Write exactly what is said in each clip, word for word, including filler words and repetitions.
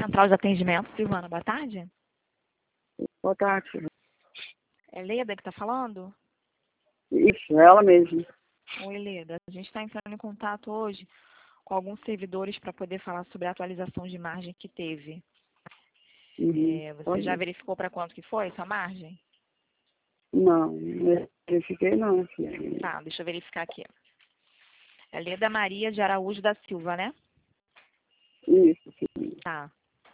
Central de Atendimento, Silvana, boa tarde. Boa tarde. É Leda que está falando? Isso, é ela mesma. Oi, Leda. A gente está entrando em contato hoje com alguns servidores para poder falar sobre a atualização de margem que teve. Uhum. É, você Pode já ir. verificou para quanto que foi essa margem? Não, não verifiquei não, filha. Tá, deixa eu verificar aqui. É Leda Maria de Araújo da Silva, né? Isso, filha. Tá.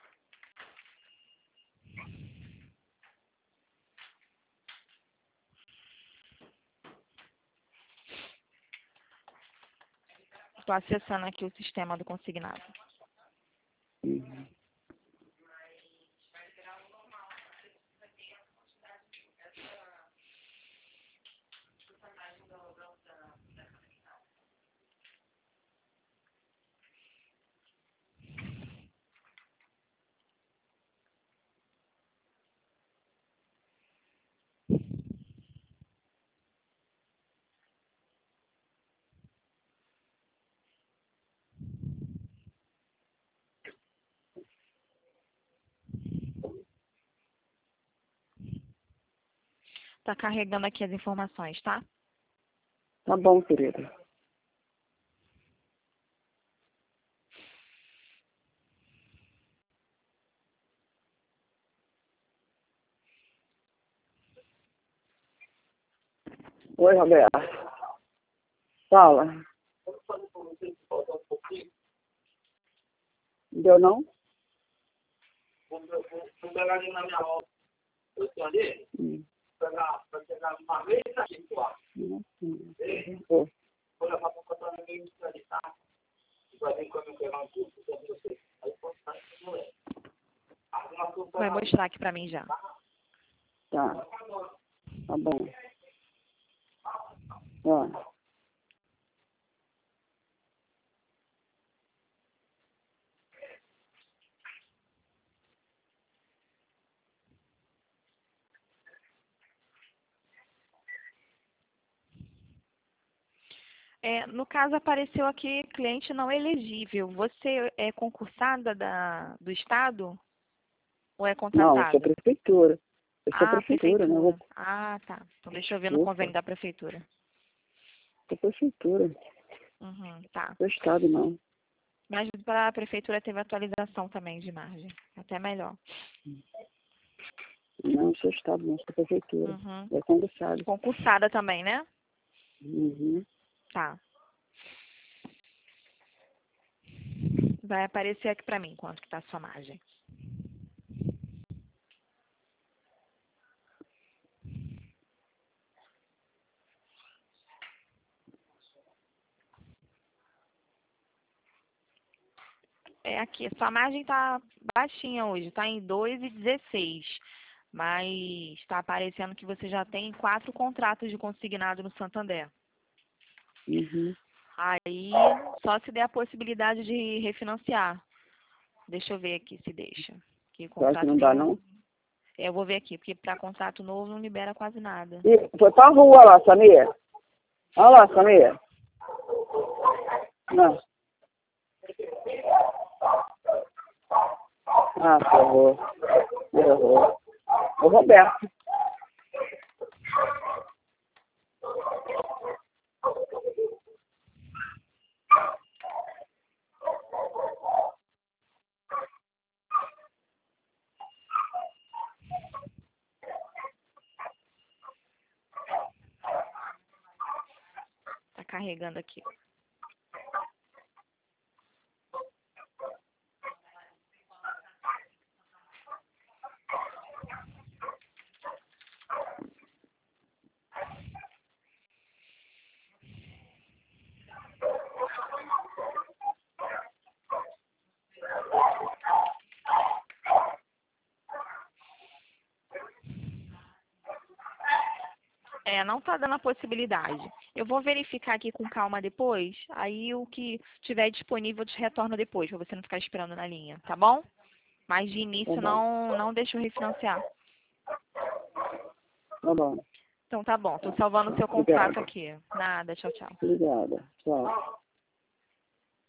Estou acessando aqui o sistema do consignado. Uhum. Tá carregando aqui as informações, tá? Tá bom, querida. Oi, Roberto. Fala. Deu não? Hum. Hum. Vai mostrar aqui para mim já. Tá. Tá bom. Ó. É, no caso, apareceu aqui cliente não elegível. Você é concursada da, do Estado ou é Não, eu sou contratada? prefeitura. Eu sou Ah, prefeitura, né? Eu vou... prefeitura. Ah, tá. Então deixa eu ver no Opa, convênio da prefeitura. sou prefeitura. Uhum, tá. Sou estado, não. Mas para a prefeitura teve atualização também de margem. Até melhor. Não, sou estado, não. Sou prefeitura. Uhum. É concursado. Concursada também, né? Uhum. Tá. Vai aparecer aqui para mim quanto que tá a sua margem. É aqui, sua margem tá baixinha hoje, tá em dois e dezesseis. Mas está aparecendo que você já tem quatro contratos de consignado no Santander. Uhum. Aí, só se der a possibilidade de refinanciar. Deixa eu ver aqui se deixa. Que Eu acho que contrato não dá, não. novo. É, eu vou ver aqui, porque para contrato novo não libera quase nada. Ih, foi pra rua lá, Samir. Olha lá, Samir. Não. Ah, ferrou. Ferrou. O Roberto. Tá carregando aqui. É, não tá dando a possibilidade. Eu vou verificar aqui com calma depois. Aí o que tiver disponível eu te retorno depois, pra você não ficar esperando na linha, tá bom? Mas de Tá início bom. não, não deixa eu refinanciar. Tá bom. Então tá bom, tô salvando o seu contato Obrigada. aqui. Nada, tchau, tchau. Obrigada. Tchau.